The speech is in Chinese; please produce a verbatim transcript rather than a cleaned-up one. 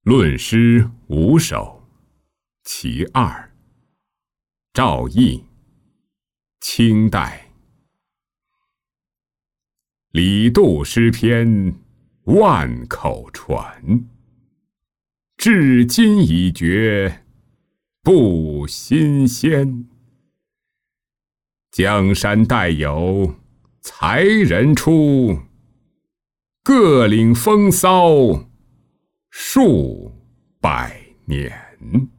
论诗五首其二，赵翼，清代。李杜诗篇万口传，至今已绝不新鲜。江山代有才人出，各领风骚数百年。